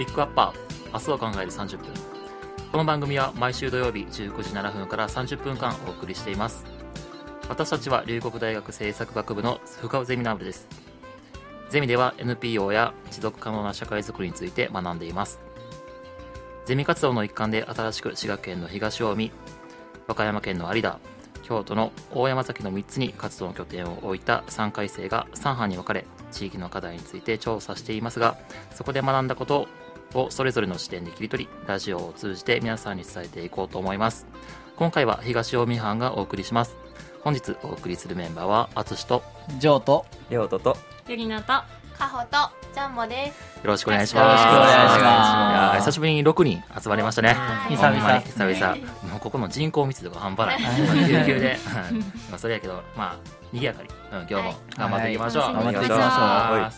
ピックアッパー、明日を考える30分。この番組は毎週土曜日19時7分から30分間お送りしています。私たちは龍谷大学政策学部の深尾ゼミナー部です。ゼミでは NPO や持続可能な社会づくりについて学んでいます。ゼミ活動の一環で新しく滋賀県の東近江、和歌山県の有田、京都の大山崎の3つに活動の拠点を置いた3回生が3班に分かれ、地域の課題について調査していますが、そこで学んだことをそれぞれの視点で切り取り、ラジオを通じて皆さんに伝えていこうと思います。今回は東近江班がお送りします。本日お送りするメンバーはあつしとジョーとりょうととゆりなとかほとジャンボです。 よろしくお願いします。 よろしくお願いします。 いや久しぶりに6人集まりましたね。 久々 久々。もうここの人口密度が半端ない。救急でまあそれやけど、まあ賑やかに、今日も頑張っていきましょう。 頑張っていきましょう。 はい、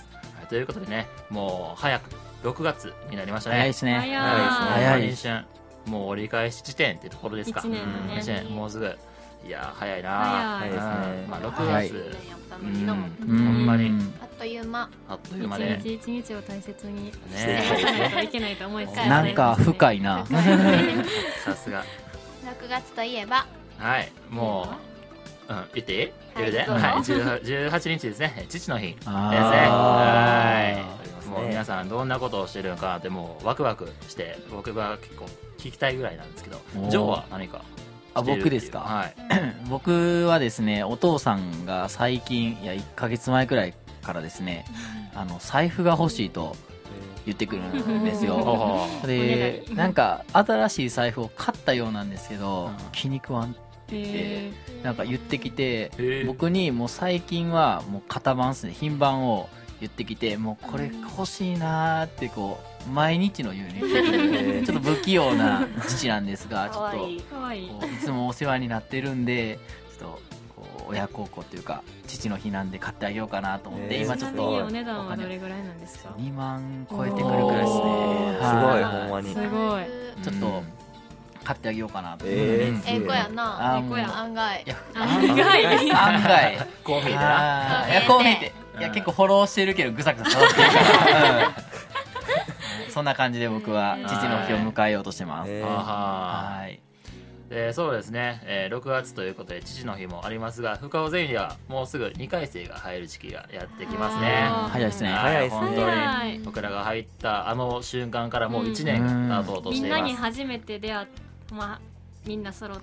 ということでね、もう早く6月になりましたね。 早いですね。 早いですね。もう折り返し地点ってところですか。 1年のね。 1年もうすぐ。いや早いな。 早いですね。 まあ6月。ほんまにあっという間。 あっという間で。 一日一日を大切にしてねいかないといけないと思います。 なんか深いな。 さすが。 6月といえば。 はい、もう、言っていい？言うで。はい、18日ですね。父の日ですね。はい。もう皆さんどんなことをしてるのかってもうワクワクして、僕が結構聞きたいぐらいなんですけど、ジョーは何か？ 僕ですか。 はい。 僕はですね、お父さんが最近、いや1ヶ月前くらいからですね、財布が欲しいと言ってくるんですよ。で、なんか新しい財布を買ったようなんですけど、気に食わんって言ってなんか言ってきて、僕にもう最近はもう型番ですね、品番を言ってきて、もうこれ欲しいなーってこう毎日のように言ってくるちょっと不器用な父なんですが、ちょっといつもお世話になってるんで、ちょっとこう親孝行というか父の日なんで買ってあげようかなと思って、今ちょっとお値段はどれぐらいなんですか ？2万超えてくるくらいですね。 すごい、ほんまにすごいちょっと買ってあげようかなと。 ええ子やな。 ええ子や案外案外こう見えてな。 いやこう見えて、いや結構フォローしてるけどぐさぐさ触ってるからそんな感じで僕は父の日を迎えようとしてます。はい。 そうですね、6月ということで父の日もありますが、深尾ゼミではもうすぐ2回生が入る時期がやってきますね。 早いですね。 早いですね。 本当に僕らが入ったあの瞬間からもう1年が経とうとしています。 みんなに初めて出会って、まあみんな揃って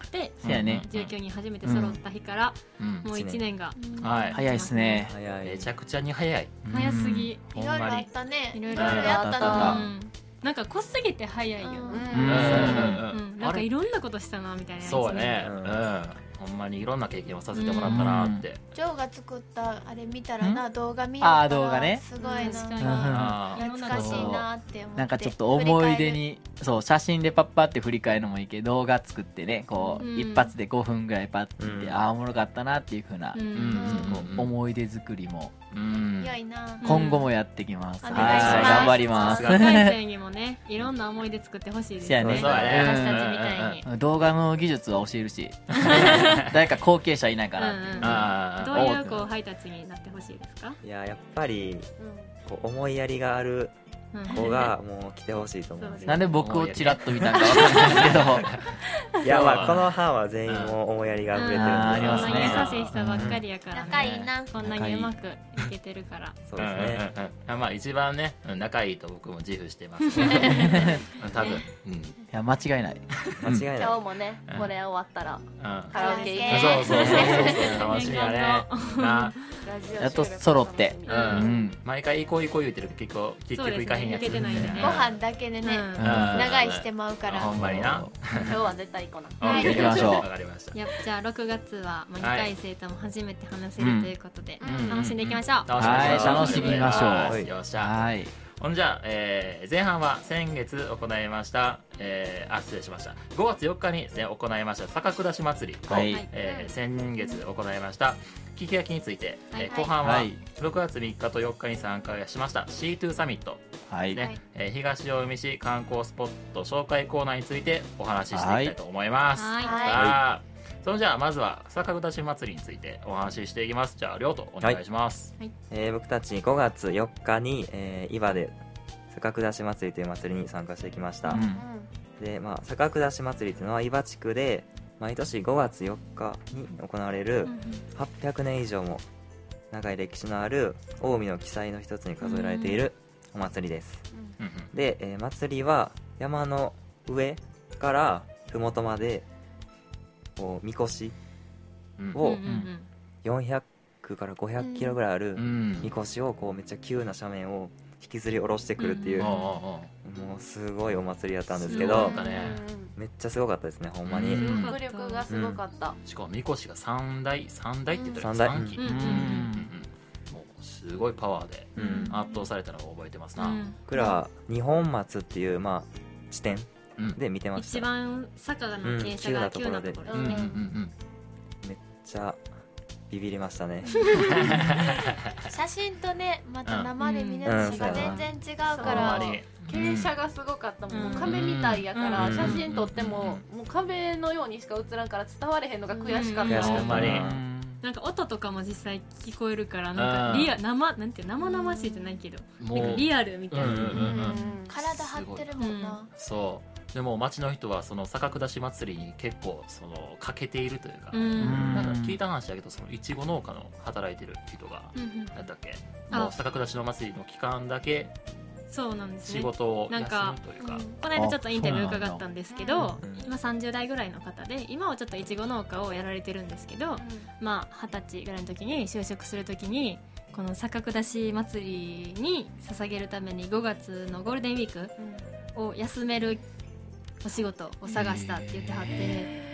、19人初めて揃った日からもう1年が早いですね。 めちゃくちゃに早い。 早すぎ。 いろいろあったね。 いろいろあったな。 なんか濃すぎて早いよ。なんかいろんなことしたなみたいな。 そうね。ほんまにいろんな経験をさせてもらったなって。 ジョーが作ったあれ見たらな、動画見よったらすごいな、懐かしいなって思って、 なんかちょっと思い出に、そう写真でパッパって振り返るのもいいけど、動画作ってね、こう一発で5分ぐらいパッて見て、ああおもろかったなっていう風な思い出作りも良いな。 今後もやってきます。 お願いします。 頑張ります。 高校生にもね、いろんな思い出作ってほしいですよね。 私たちみたいに。 動画の技術は教えるし、誰か後継者いないかな。 どういうこうハイタッチになってほしいですか？ いや、やっぱりこう思いやりがある子がもう来てほしいと思うんです。 なんで僕をチラッと見たんかわかんないですけど、 いや、まあこの班は全員も思いやりが溢れてるんで、 ありますね。 優しい人ばっかりやから、 仲いいな。 こんなにうまくいけてるから。 そうですね。 まあ一番ね仲いいと僕も自負してます。多分。 いや間違いない。 間違いない。 今日もね、これ終わったらカラオケ行く。そう楽しみやね。 やっと揃って、 毎回行こう言うてるけど結局行かへんやつ。 ご飯だけでね、長いしてまうから。 ほんまにな。 今日は絶対行こうな。 行きましょう。 じゃあ6月は2回生とも初めて話せるということで楽しんでいきましょう。 はい、楽しみましょう。 よっしゃ。ほんじゃ、前半は先月行いました、失礼しました。5月4日にですね、行いました坂下し祭りと、先月行いました聞き焼きについて、後半は6月3日と4日に参加しました C2 サミットですね、東近江市観光スポット紹介コーナーについてお話ししていきたいと思います。それじゃあまずは坂下し祭りについてお話ししていきます。じゃあ亮とお願いします。 僕たち5月4日に、伊庭で坂下祭りという祭りに参加してきました。で、坂下祭りというのは伊庭地区で毎年5月4日に行われる800年以上も長い歴史のある近江の奇祭の一つに数えられているお祭りです。で、祭りは山の上から麓までこうみこしを400から500キロぐらいあるみこしをこうめっちゃ急な斜面を引きずり下ろしてくるっていう、もうすごいお祭りやったんですけど、めっちゃすごかったですね、ほんまに。 迫力がすごかった。 しかもみこしが3台って言ったら3機、もうすごいパワーで圧倒されたのを覚えてますな。 僕らは二本松っていう地点で見てました。 一番坂の傾斜が急なところですね。 めっちゃビビりましたね。 写真とねまた生で見るのが全然違うから、 傾斜がすごかったもん。壁みたいやから写真撮ってももう壁のようにしか映らんから伝われへんのが悔しかった。 なんか音とかも実際聞こえるから、なんかなんて生々しいじゃないけど、なんかリアルみたいな。 体張ってるもんな。 そう。でも町の人はその坂下祭りに結構その欠けているというか、なんか聞いた話だけど、そのいちご農家の働いてる人がやったっけ、もう坂下祭りの期間だけそうなんですね、 仕事を休むというか、 この間ちょっとインタビュー伺ったんですけど、今30代ぐらいの方で、今はちょっといちご農家をやられてるんですけど、20歳ぐらいの時に就職する時にこの坂下祭りに捧げるために5月のゴールデンウィークを休めるお仕事を探したって言ってはって、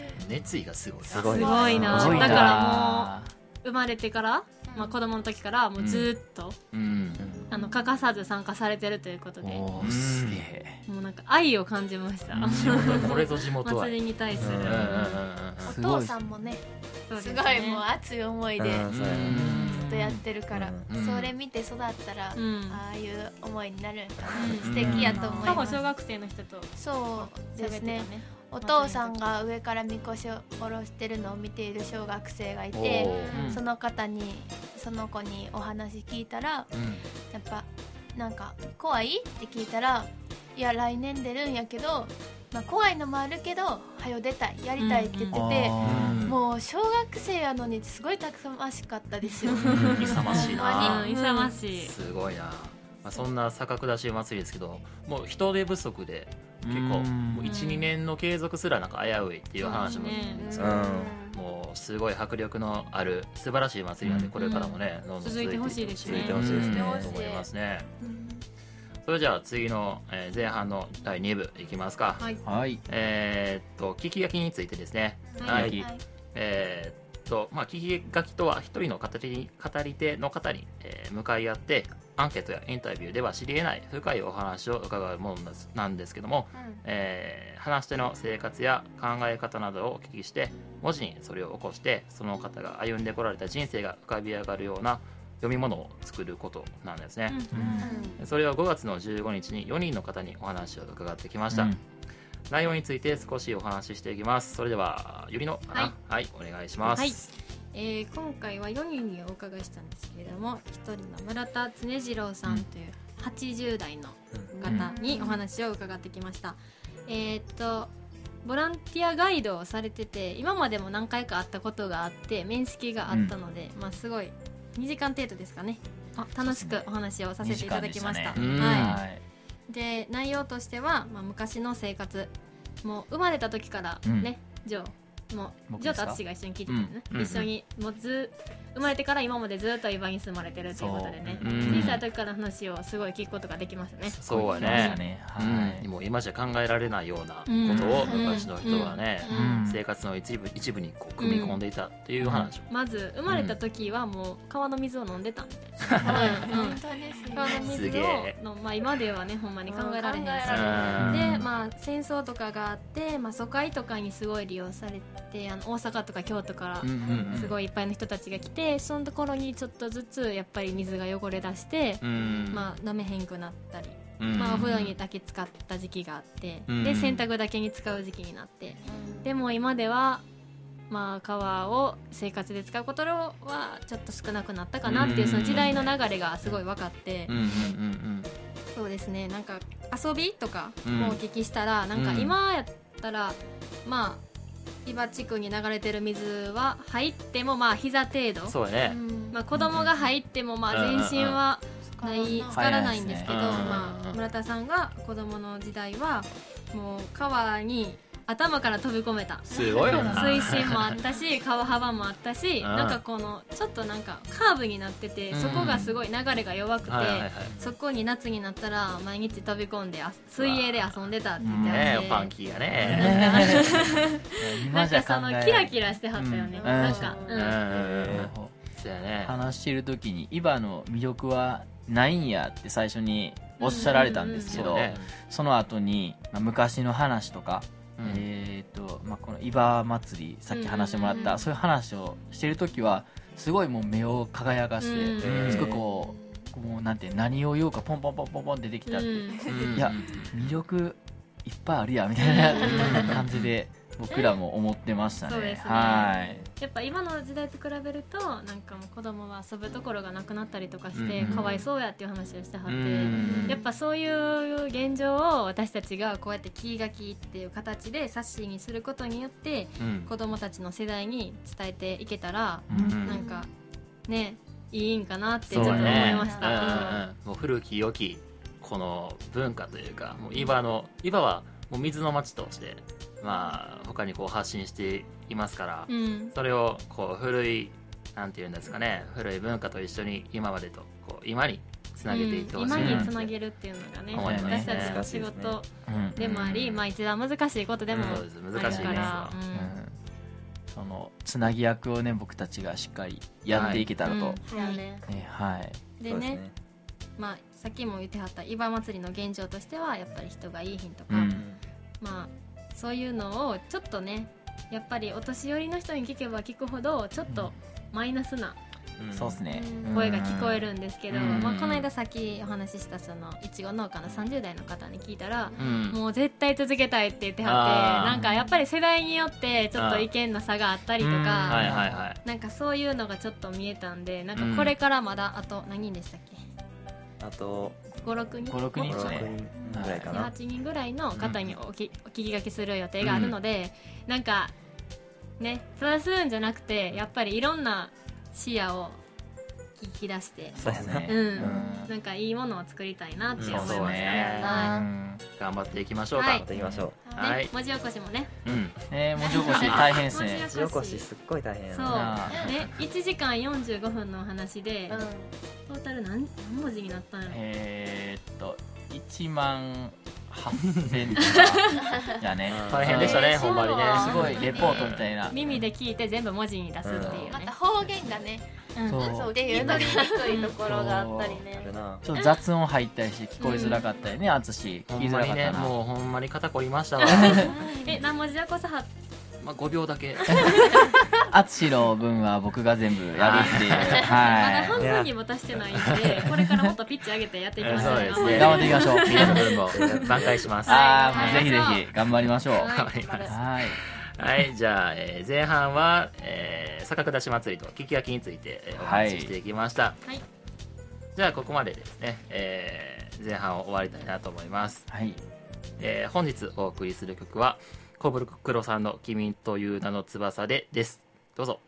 熱意がすごいすごいな。だからもう生まれてから、子供の時からもうずっと、欠かさず参加されてるということで、 すげえ、 もうなんか愛を感じました。 これぞ地元祭りに対する。 お父さんもねすごいもう熱い思いでずっとやってるから、それ見て育ったらああいう思いになるんかな。素敵やと思います。 小学生の人とそうですね。お父さんが上からみこしを下ろしてるのを見ている小学生がいて、その子にお話聞いたら、やっぱなんか怖いって聞いたら、いや来年出るんやけど、怖いのもあるけどはよ出たい、やりたいって言ってて、もう小学生やのにすごいたくましかったですよ。 勇ましいな。 勇ましい。 すごいな。そんな坂下祭りですけど、もう人手不足で結構もう 1,2 年の継続すらなんか危ういっていう話ももうすごい迫力のある素晴らしい祭りなんで、これからもねどんどん続いてほしいですね。 と思いますね。それじゃあ次の前半の第2部いきますか。 はい。 聞き書きについてですね。聞き書きとは一人の語り手の方に向かい合ってアンケートやインタビューでは知り得ない深いお話を伺うものなんですけども、話し手の生活や考え方などをお聞きして文字にそれを起こして、その方が歩んでこられた人生が浮かび上がるような読み物を作ることなんですね。それを5月の15日に4人の方にお話を伺ってきました。内容について少しお話ししていきます。それではゆりのかな、はい、お願いします。 今回は4人にお伺いしたんですけれども、1人の村田常次郎さんという80代の方にお話を伺ってきました。ボランティアガイドをされてて、今までも何回か会ったことがあって面識があったので、すごい2時間程度ですかね、楽しくお話をさせていただきました。で内容としては、昔の生活、もう生まれた時からね、ジョーと淳が一緒に聞いてたよね。一緒にもう生まれてから今までずっと岩に住まれてるということでね、小さい時からの話をすごい聞くことができましたね。 そうはね、もう今じゃ考えられないようなことを昔の人はね、生活の一部にこう組み込んでいたっていう話を、 まず生まれた時はもう川の水を飲んでたんで、 本当です川の水を今ではねほんまに考えられへんし、で戦争とかがあって、疎開とかにすごい利用されて、大阪とか京都からすごいいっぱいの人たちが来て、そのところにちょっとずつやっぱり水が汚れ出して、飲めへんくなったり、お風呂にだけ使った時期があって、で洗濯だけに使う時期になって、でも今では川を生活で使うことはちょっと少なくなったかなっていう、その時代の流れがすごい分かって、 そうですね、なんか遊びとかをお聞きしたら、なんか今やったらまあ伊庭地区に流れてる水は入ってもまあ膝程度、 そうやね、 まあ、子供が入ってもまあ全身は浸からないんですけど、まあ、村田さんが子供の時代はもう川に頭から飛び込めた、 すごいよな、 水深もあったし川幅もあったし、なんかこのちょっとなんかカーブになってて、そこがすごい流れが弱くて、そこに夏になったら毎日飛び込んで水泳で遊んでたって言ってあって、 ファンキーやねなんかそのキラキラしてはったよね、なんかそうやね、 話してる時に伊庭の魅力はないんやって最初におっしゃられたんですけど、その後に昔の話とか、この伊庭祭りさっき話してもらった、そういう話をしてる時はすごいもう目を輝かして、すごいこうもうなんて何を言おうかポンポンポンポンポンってできたって、いや魅力いっぱいあるやみたいな感じで僕らも思ってましたね。 そうですね、 はい、 やっぱ今の時代と比べるとなんかもう子供は遊ぶところがなくなったりとかしてかわいそうやっていう話をしてはって、やっぱそういう現状を私たちがこうやって切り書きっていう形で冊子にすることによって子供たちの世代に伝えていけたら、なんかねいいんかなってちょっと思いました。 もう古き良きこの文化というか、もう伊庭はもう水の町としてまあ他にこう発信していますから、それをこう古いなんていうんですかね、古い文化と一緒に今までとこう今につなげていってほしいな、 今につなげるっていうのがね、私たちの仕事でもあり、まあ一番難しいことでもあるから、 そのつなぎ役をね僕たちがしっかりやっていけたらと、 でね、まあさっきも言ってはった伊庭祭りの現状としてはやっぱり人がいい品とか、まあそういうのをちょっとねやっぱりお年寄りの人に聞けば聞くほどちょっとマイナスなそうですね、 声が聞こえるんですけど、まあ、この間さっきお話ししたそのいちご農家の30代の方に聞いたら、もう絶対続けたいって言ってはって、なんかやっぱり世代によってちょっと意見の差があったりとか、なんかそういうのがちょっと見えたんで、なんかこれからまだあと何人でしたっけ、 あと 5、6人ですね、 ぐらいかな、 8人ぐらいの方にお聞き書きする予定があるので、なんかねただするんじゃなくてやっぱりいろんな視野を聞き出して、なんかいいものを作りたいなって思いました。 頑張っていきましょうか。 頑張っていきましょう。 はい。文字起こしもね。 文字起こし大変ですね。 文字起こしすっごい大変。 そう。ね、1時間45分のお話で、トータル何文字になったんやろ。 1万8000とかやね。 大変でしたね、ほんまにね。 すごいレポートみたいな。 耳で聞いて全部文字に出すっていうね。 また方言がね、 そうっていうのにくいところがあったりね。 ちょっと雑音入ったりして聞こえづらかったりね、あつし聞きづらかったな。 もうほんまに肩こりましたわ。 何文字起こさはまあ5秒だけ。 あつしの分は僕が全部やるっていう。 まだ半分にも足してないんで、これからもっとピッチ上げてやっていきましょう。 そうですね。 頑張っていきましょう。 皆の分も挽回します。 ぜひぜひ頑張りましょう。 頑張ります。はい、じゃあ、前半は、坂下し祭りと聞き焼きについて、お話ししていきました。じゃあここまでですね、前半を終わりたいなと思います。本日お送りする曲は小袋さんの君という名の翼でです。どうぞ。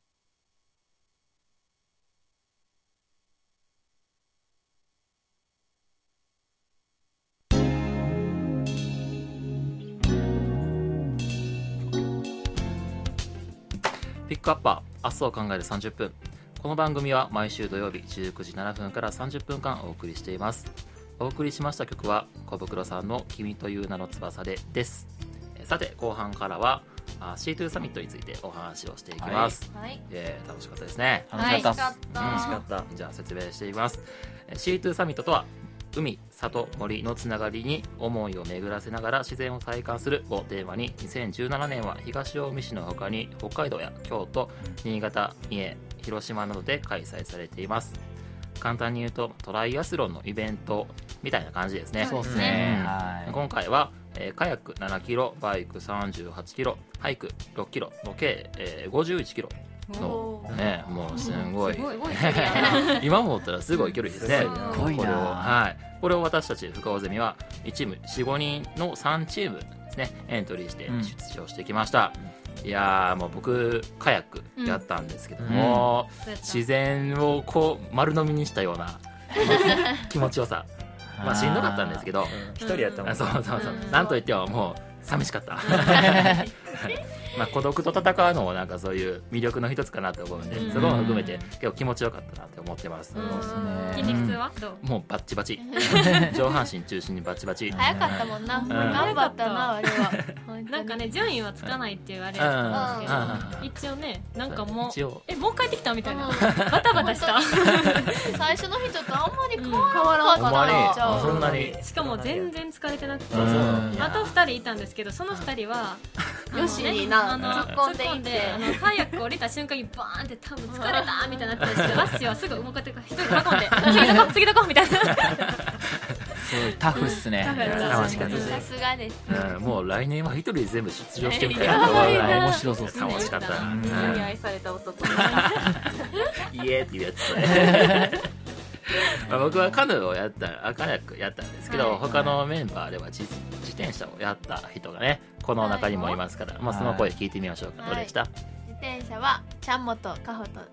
ピックアッパー、明日を考える30分。この番組は毎週土曜日19時7分から30分間お送りしています。お送りしました曲は小袋さんの君という名の翼でです。さて後半からはC2 サミットについてお話をしていきます。楽しかったですね。 楽しかった。 じゃあ説明していきます。C2 サミットとは海、里、森のつながりに思いを巡らせながら自然を体感するをテーマに、2017年は東近江市の他に北海道や京都、新潟、三重、広島などで開催されています。簡単に言うとトライアスロンのイベントみたいな感じですね。 そうですね。 今回はカヤック7キロ、バイク38キロ、ハイク6キロの計51キロのね、もうすごいすごい距離やな今思ったらすごい距離ですね。 すごいなこれを、はい、これを私たち深尾ゼミは1チーム 4,5 人の3チームですね、エントリーして出場してきました。いやー、もう僕カヤックやったんですけども、自然をこう丸飲みにしたような気持ちよさ、まあしんどかったんですけど、 一人やったもんね。 そうなんといってももう寂しかったまあ孤独と戦うのもなんかそういう魅力の一つかなと思うんで、そこも含めて結構気持ちよかったなって思ってます。 筋肉痛はどう？ もうバッチバチ上半身中心にバチバチ。 早かったもんな、頑張ったなあれは。 なんかね順位はつかないって言われてたんですけど、一応ねなんかもうもう帰ってきたみたいな、バタバタした最初の人とあんまり変わらなかった。 そんなに。 しかも全然疲れてなくて、あと2人いたんですけど、その2人はよしにな突っ込んでいってカヤック降りた瞬間にバーンって多分疲れたみたいになってたんですけど、ラッシュはすぐ向かって一人で囲んで次どこみたいなすごいタフっすね。 楽しかったです。 さすがです。 もう来年は一人で全部出場してみたいなと思うぐらい面白そうですね。 楽しかった。 に愛された男イエーっていうやつまあ僕はカヌーをやったカヤックやったんですけど、他のメンバーでは自転車をやった人がねこの中にもいますから、まあその声聞いてみましょうか。どうでした？ 自転車はちゃんもとかほと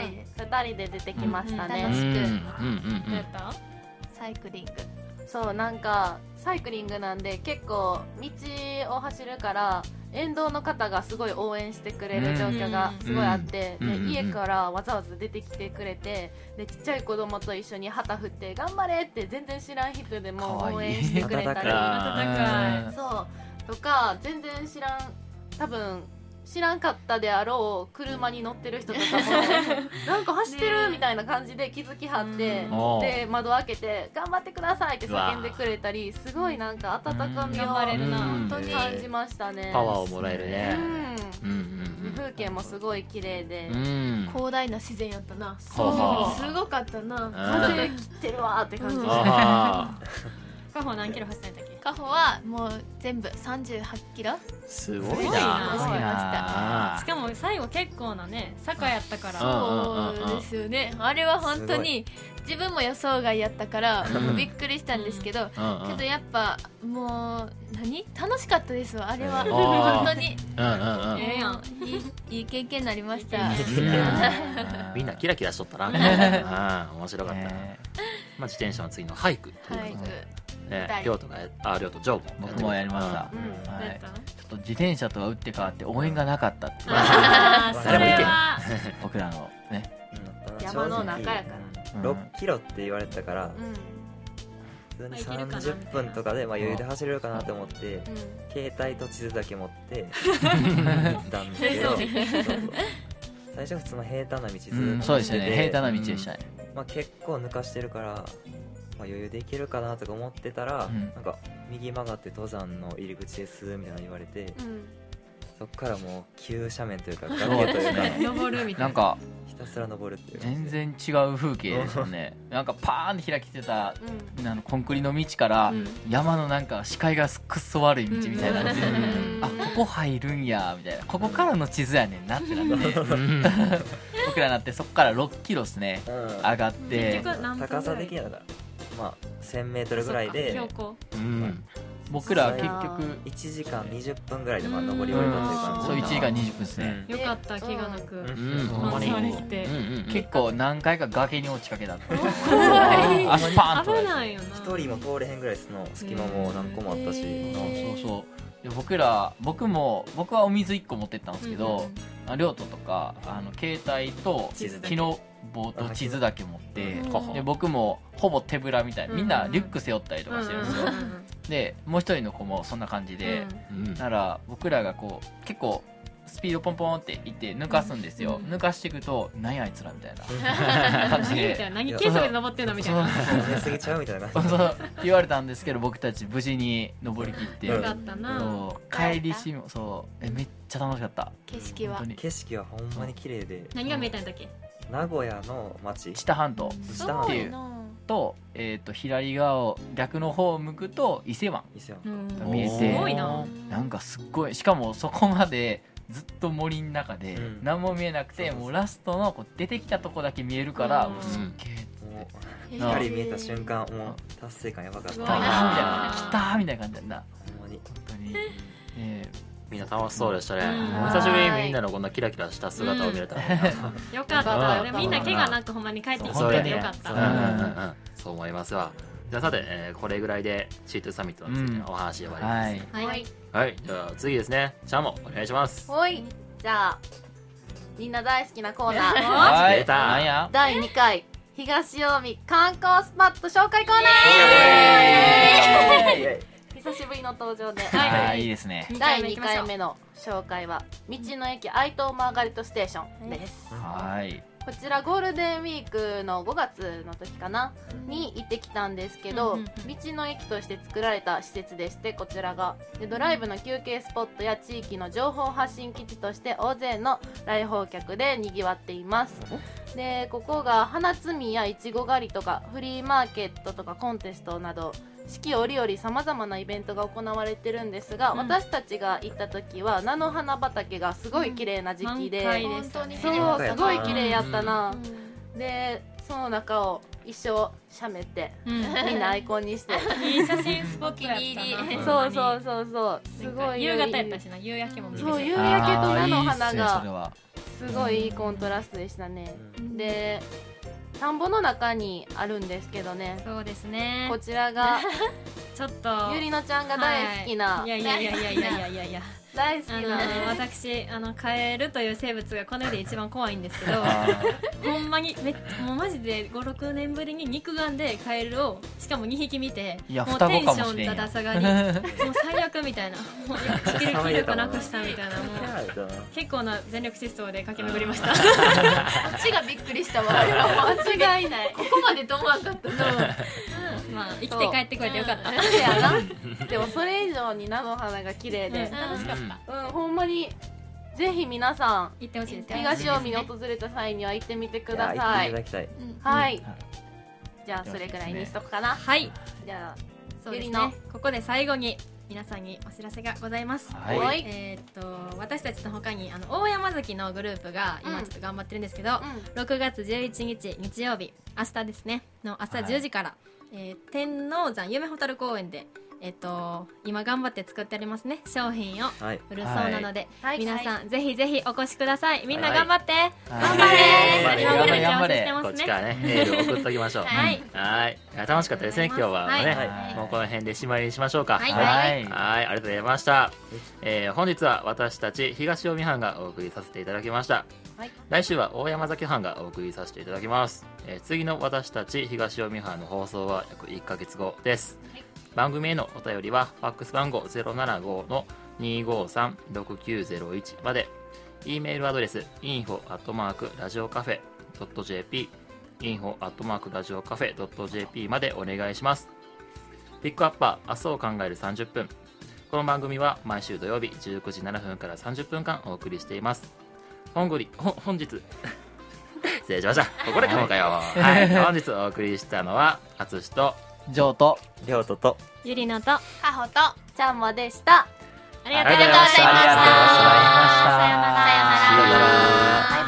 2人で出てきましたね。 楽しくやったサイクリング。 そうなんかサイクリングなんで結構道を走るから沿道の方がすごい応援してくれる状況がすごいあって、で家からわざわざ出てきてくれて、でちっちゃい子供と一緒に旗振って頑張れって全然知らん人でも応援してくれたり、そうとか全然多分知らんかったであろう車に乗ってる人とかもなんか走ってるみたいな感じで気づきはって、で窓開けて頑張ってくださいって叫んでくれたり、すごいなんか温かみを本当に感じましたね。 パワーをもらえるね。 風景もすごい綺麗で広大な自然やったな。すごかったな。 風切ってるわーって感じでカホ何キロ走ったんだっけ？ カホはもう全部38キロ。 すごいな。 しかも最後結構なね坂やったから。 そうですよね。あれは本当に自分も予想外やったからびっくりしたんですけど、けどやっぱもう楽しかったですわあれは。本当にいい経験になりました。 みんなキラキラしとったな。面白かった。まあ自転車の次のハイク。りょうとジョーも僕もやりました。ちょっと自転車とは打って変わって応援がなかったっていう誰もいけん僕らのね山の中やから 6キロって言われてたから普通に30分とかで余裕で走れるかなと思って携帯と地図だけ持って行ったんですけど、最初普通の平坦な道ずっとそうですよね、平坦な道でしたね。 結構抜かしてるから余裕でいけるかなとか思ってたら、なんか右曲がって登山の入り口ですみたいなの言われて、そっからもう急斜面というか崖というか登るみたいな、 なんかひたすら登るっていう全然違う風景ですよね。なんかパーンって開けてたコンクリの道から山のなんか視界がくっそ悪い道みたいになって、あここ入るんやみたいな、ここからの地図やねんなってなって僕らなって、そこから6キロですね上がって、 高さ的には1000メートルぐらいで僕ら結局 1時間20分ぐらいで登り終えたという感じ。 そう1時間20分ですね。 よかった気がなくほんまに結構何回か崖に落ちかけたって足パーンと危ないよな。 1人も通れへんぐらいの隙間も何個もあったし、 そう僕はお水1個持ってったんですけど、りょうとか携帯と木の棒と地図だけ持って、で僕もほぼ手ぶらみたいな、みんなリュック背負ったりとかしてるんですよ。でもう一人の子もそんな感じで、なら僕らがこう結構スピードポンポンっていって抜かすんですよ。抜かしていくと何やあいつらみたいな感じで何計測で登ってんのみたいな寝すぎちゃうみたいな感じ言われたんですけど、僕たち無事に登りきって、 よかったな。 帰りしもめっちゃ楽しかった。 景色はほんまに綺麗で、 何が見えたんだっけ？ 名古屋の街知多半島っていうと、左側を逆の方を向くと伊勢湾が見えて、 すごいな。 なんかすっごい、しかもそこまでずっと森の中でうん何も見えなくて、もうラストのこう出てきたとこだけ見えるから、もうすっげえもう光見えた瞬間もう達成感やばかったすごい来たーみたいなな、来たーみたいな感じだな、 ほんまに本当に。 みんな楽しそうでしたね、 うん久しぶりにみんなのこんなキラキラした姿を見れた、 よかったでみんな怪我なくほんまに帰ってきてくれてよかったそう,、そう思いますわ。じゃあさて、これぐらいで C2 サミットについてのお話で終わります、 はい。 はいはい、じゃあ次ですね、ちゃんもお願いします。 ほい、じゃあみんな大好きなコーナーはい。 出たなんや。 第2回東近江観光スポット紹介コーナー久しぶりの登場で、 はい、いいですね。 第2回目の紹介は道の駅愛東マーガレットステーションです。 はい。 こちらゴールデンウィークの5月の時かなに行ってきたんですけど、道の駅として作られた施設でして、こちらがでドライブの休憩スポットや地域の情報発信基地として大勢の来訪客でにぎわっています。でここが花摘みやいちご狩りとかフリーマーケットとかコンテストなど四季折々さまざまなイベントが行われてるんですが、私たちが行った時は菜の花畑がすごい綺麗な時期で、 満開でしたねそうすごい綺麗やったな、でその中を一生しゃべって、みんなアイコンにしていい写真スポットやったなそうそうそうそうすごい夕方やったしな夕焼けも見れてそう夕焼けと菜の花あーいいっすねそれがは。 すごいいいコントラストでしたね。で田んぼの中にあるんですけどね、 そうですねこちらがちょっとゆりのちゃんが大好きな、 はい、いやいやいやいやいやいやいや大好きな私カエルという生物がこの世で一番怖いんですけどほんまにもうマジで5、6年ぶりに肉眼でカエルをしかも2匹見て、 いやもう双子テンションかもしれんやんだだ下がりもう最悪みたいなもう生きる気力なくしたみたいなもう結構な全力疾走で駆け巡りましたこっちがびっくりしたわあれは間違いないここまで飛ばんかったのまあ生きて帰ってくれてよかったそうやなでもそれ以上に菜の花が綺麗で、 楽しかったほんまにぜひ皆さん行ってほしいです東近江に訪れた際には行ってみてくだいやさい。 行っていただきたいはい、じゃあそれぐらいにしとくかな。 はいじゃそうですゆりのねここで最後に皆さんにお知らせがございますあ、 はい。 い、 私たちの他に大山崎のグループが今ちょっと頑張ってるんですけど、6月11日日曜日明日ですねの朝10時から、天王山夢ホタル公園で今頑張って作ってありますね商品をはい売るそうなので、 はい皆さんぜひぜひお越しください。みんな頑張って、頑はい張れ今ぐらい頑張れしてますね。 こっちからねエールを送っときましょう。 はいはい、いや楽しかったですね今日はね、 はいもうこの辺で締まりにしましょうか。 はいはい。 はい、ありがとうございました。本日は私たち東近江班がお送りさせていただきました。 はい来週は大山崎班がお送りさせていただきます。次の私たち東近江班の放送は約1ヶ月後です。番組へのお便りはファックス番号 075-253-6901 まで、 E メールアドレス info@radiocafe.jp info@radiocafe.jp までお願いします。ピックアップは明日を考える30分。この番組は毎週土曜日19時7分から30分間お送りしています。本日失礼しました。ここで今回は、はい、本日お送りしたのは淳とジョーとりょうととゆりのとかほとちゃんまでした。 ありがとうございました。 ありがとうございましたさよならさよなら。